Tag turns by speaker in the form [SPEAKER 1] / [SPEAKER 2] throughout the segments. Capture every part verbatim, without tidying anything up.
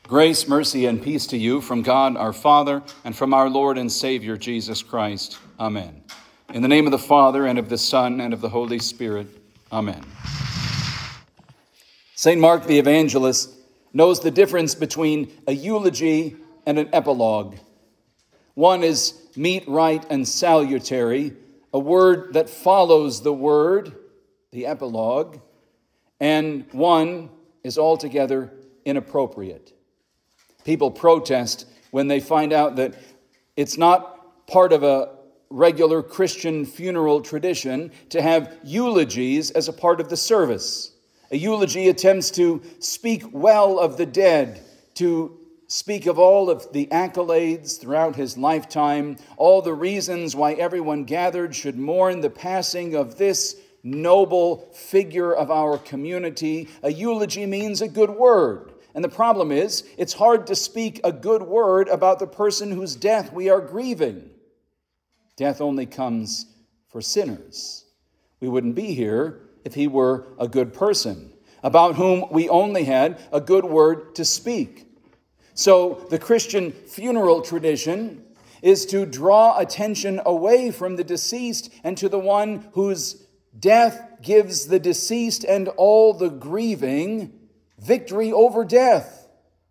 [SPEAKER 1] Grace, mercy, and peace to you from God our Father and from our Lord and Savior Jesus Christ. Amen. In the name of the Father, and of the Son, and of the Holy Spirit. Amen. Saint Mark the Evangelist knows the difference between a eulogy and an epilogue. One is meet, right, and salutary, a word that follows the word, the epilogue, and one is altogether inappropriate. People protest when they find out that it's not part of a regular Christian funeral tradition to have eulogies as a part of the service. A eulogy attempts to speak well of the dead, to speak of all of the accolades throughout his lifetime, all the reasons why everyone gathered should mourn the passing of this noble figure of our community. A eulogy means a good word. And the problem is, it's hard to speak a good word about the person whose death we are grieving. Death only comes for sinners. We wouldn't be here if he were a good person, about whom we only had a good word to speak. So the Christian funeral tradition is to draw attention away from the deceased and to the one whose death gives the deceased and all the grieving victory over death.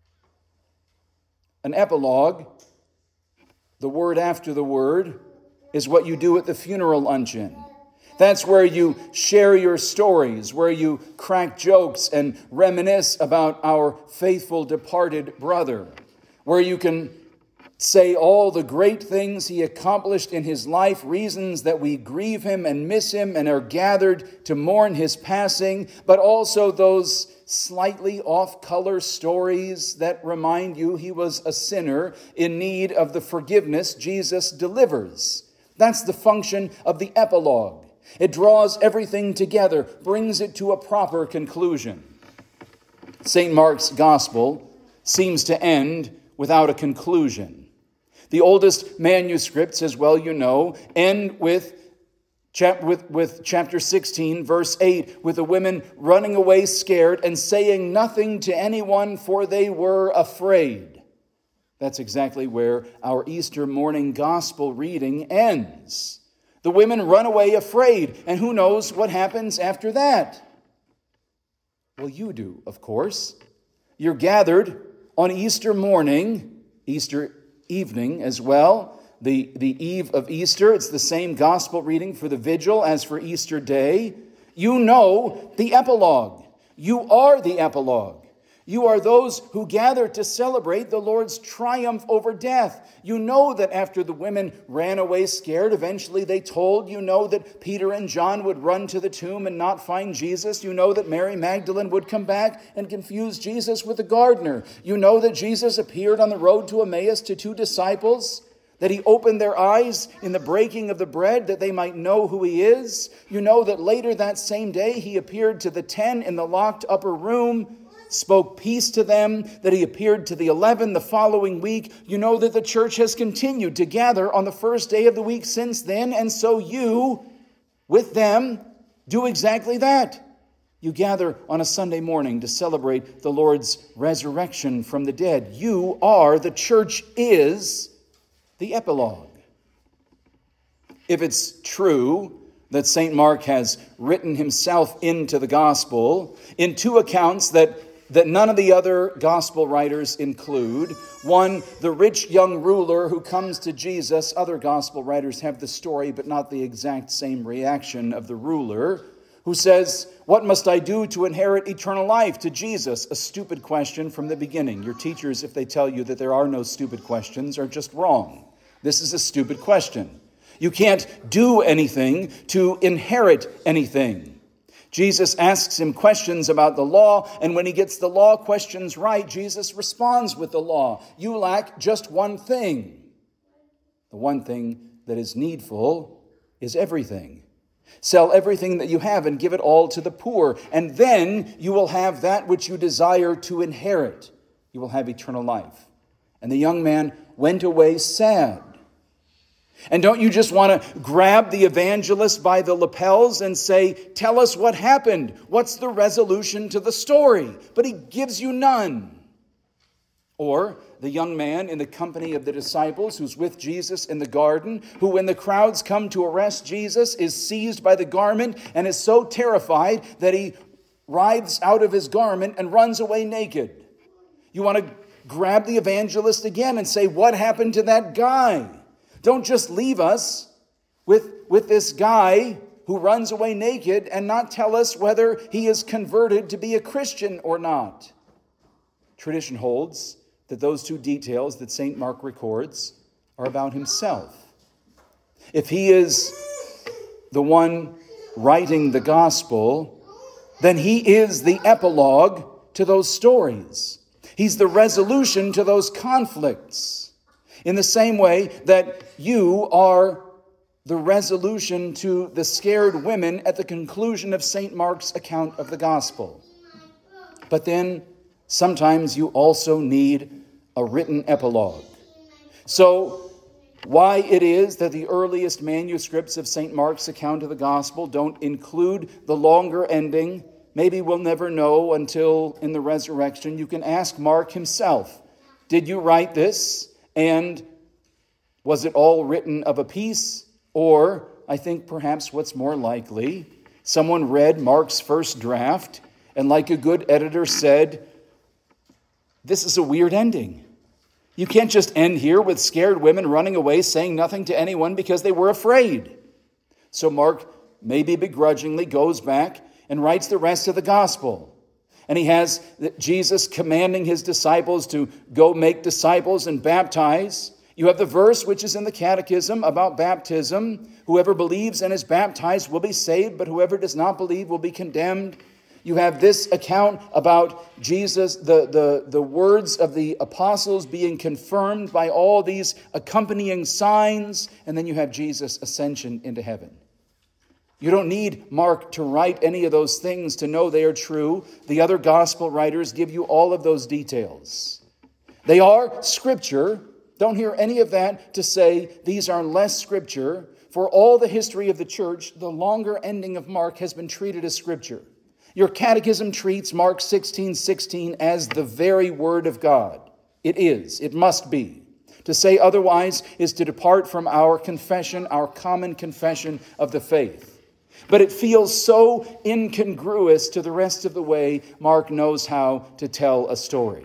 [SPEAKER 1] An epilogue, the word after the word, is what you do at the funeral luncheon. That's where you share your stories, where you crack jokes and reminisce about our faithful departed brother, where you can say all the great things he accomplished in his life, reasons that we grieve him and miss him and are gathered to mourn his passing, but also those slightly off-color stories that remind you he was a sinner in need of the forgiveness Jesus delivers. That's the function of the epilogue. It draws everything together, brings it to a proper conclusion. Saint Mark's Gospel seems to end without a conclusion. The oldest manuscripts, as well you know, end with, chap- with, with chapter sixteen, verse eight, with the women running away scared and saying nothing to anyone, for they were afraid. That's exactly where our Easter morning gospel reading ends. The women run away afraid, and who knows what happens after that? Well, you do, of course. You're gathered on Easter morning, Easter evening as well, the, the eve of Easter. It's the same gospel reading for the vigil as for Easter Day. You know the epilogue. You are the epilogue. You are those who gather to celebrate the Lord's triumph over death. You know that after the women ran away scared, eventually they told. You know that Peter and John would run to the tomb and not find Jesus. You know that Mary Magdalene would come back and confuse Jesus with the gardener. You know that Jesus appeared on the road to Emmaus to two disciples, that he opened their eyes in the breaking of the bread that they might know who he is. You know that later that same day he appeared to the ten in the locked upper room, spoke peace to them, that he appeared to the eleven the following week. You know that the church has continued to gather on the first day of the week since then, and so you, with them, do exactly that. You gather on a Sunday morning to celebrate the Lord's resurrection from the dead. You are, the church is, the epilogue. If it's true that Saint Mark has written himself into the gospel in two accounts that that none of the other gospel writers include. One, the rich young ruler who comes to Jesus. Other gospel writers have the story, but not the exact same reaction of the ruler, who says, "What must I do to inherit eternal life?" to Jesus. A stupid question from the beginning. Your teachers, if they tell you that there are no stupid questions, are just wrong. This is a stupid question. You can't do anything to inherit anything. Jesus asks him questions about the law, and when he gets the law questions right, Jesus responds with the law. You lack just one thing. The one thing that is needful is everything. Sell everything that you have and give it all to the poor, and then you will have that which you desire to inherit. You will have eternal life. And the young man went away sad. And don't you just want to grab the evangelist by the lapels and say, tell us what happened. What's the resolution to the story? But he gives you none. Or the young man in the company of the disciples who's with Jesus in the garden, who when the crowds come to arrest Jesus is seized by the garment and is so terrified that he writhes out of his garment and runs away naked. You want to grab the evangelist again and say, what happened to that guy? Don't just leave us with, with this guy who runs away naked and not tell us whether he is converted to be a Christian or not. Tradition holds that those two details that Saint Mark records are about himself. If he is the one writing the gospel, then he is the epilogue to those stories. He's the resolution to those conflicts. In the same way that you are the resolution to the scared women at the conclusion of Saint Mark's account of the gospel. But then sometimes you also need a written epilogue. So why it is that the earliest manuscripts of Saint Mark's account of the gospel don't include the longer ending, maybe we'll never know until in the resurrection. You can ask Mark himself, did you write this? And was it all written of a piece? Or, I think perhaps what's more likely, someone read Mark's first draft and like a good editor said, this is a weird ending. You can't just end here with scared women running away saying nothing to anyone because they were afraid. So Mark, maybe begrudgingly, goes back and writes the rest of the gospel. And he has Jesus commanding his disciples to go make disciples and baptize. You have the verse which is in the catechism about baptism. Whoever believes and is baptized will be saved, but whoever does not believe will be condemned. You have this account about Jesus, the, the, the words of the apostles being confirmed by all these accompanying signs. And then you have Jesus' ascension into heaven. You don't need Mark to write any of those things to know they are true. The other gospel writers give you all of those details. They are scripture. Don't hear any of that to say these are less scripture. For all the history of the church, the longer ending of Mark has been treated as scripture. Your catechism treats Mark sixteen sixteen as the very word of God. It is. It must be. To say otherwise is to depart from our confession, our common confession of the faith. But it feels so incongruous to the rest of the way Mark knows how to tell a story.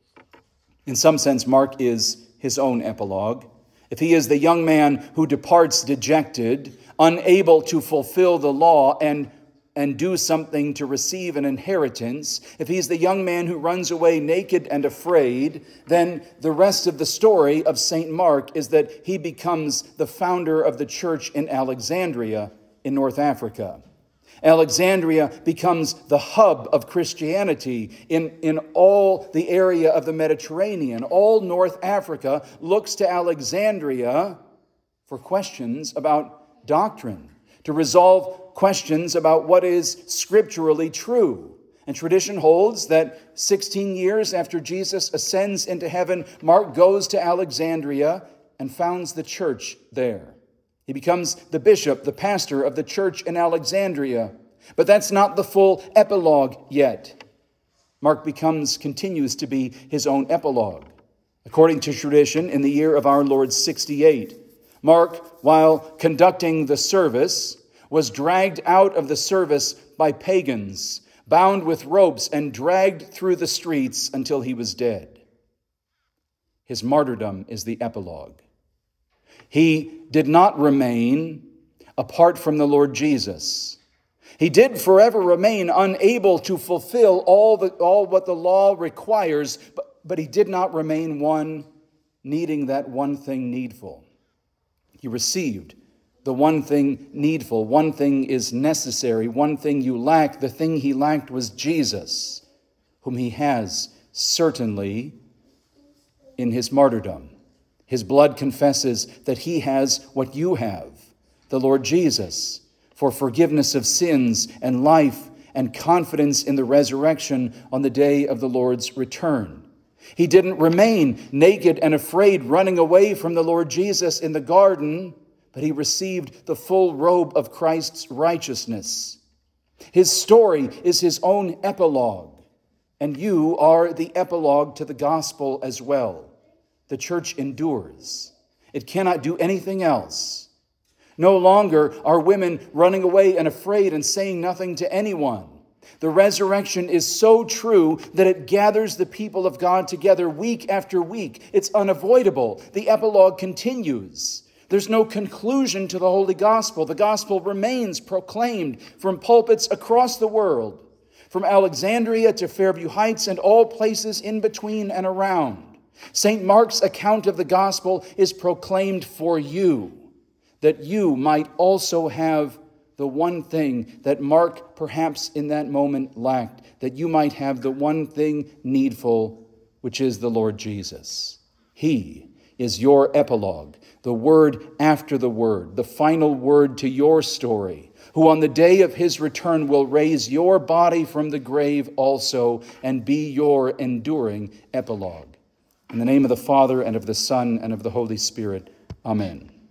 [SPEAKER 1] In some sense, Mark is his own epilogue. If he is the young man who departs dejected, unable to fulfill the law and, and do something to receive an inheritance, if he's the young man who runs away naked and afraid, then the rest of the story of Saint Mark is that he becomes the founder of the church in Alexandria in North Africa. Alexandria becomes the hub of Christianity in, in all the area of the Mediterranean. All North Africa looks to Alexandria for questions about doctrine, to resolve questions about what is scripturally true. And tradition holds that sixteen years after Jesus ascends into heaven, Mark goes to Alexandria and founds the church there. He becomes the bishop, the pastor of the church in Alexandria. But that's not the full epilogue yet. Mark becomes, continues to be his own epilogue. According to tradition, in the year of our Lord sixty-eight, Mark, while conducting the service, was dragged out of the service by pagans, bound with ropes and dragged through the streets until he was dead. His martyrdom is the epilogue. He did not remain apart from the Lord Jesus. He did forever remain unable to fulfill all, the, all what the law requires, but, but he did not remain one needing that one thing needful. He received the one thing needful. One thing is necessary. One thing you lack. The thing he lacked was Jesus, whom he has certainly in his martyrdom. His blood confesses that he has what you have, the Lord Jesus, for forgiveness of sins and life and confidence in the resurrection on the day of the Lord's return. He didn't remain naked and afraid, running away from the Lord Jesus in the garden, but he received the full robe of Christ's righteousness. His story is his own epilogue, And you are the epilogue to the gospel as well. The church endures. It cannot do anything else. No longer are women running away and afraid and saying nothing to anyone. The resurrection is so true that it gathers the people of God together week after week. It's unavoidable. The epilogue continues. There's no conclusion to the Holy Gospel. The gospel remains proclaimed from pulpits across the world, from Alexandria to Fairview Heights and all places in between and around. Saint Mark's account of the gospel is proclaimed for you, that you might also have the one thing that Mark perhaps in that moment lacked, that you might have the one thing needful, which is the Lord Jesus. He is your epilogue, the word after the word, the final word to your story, who on the day of his return will raise your body from the grave also and be your enduring epilogue. In the name of the Father, and of the Son, and of the Holy Spirit, amen.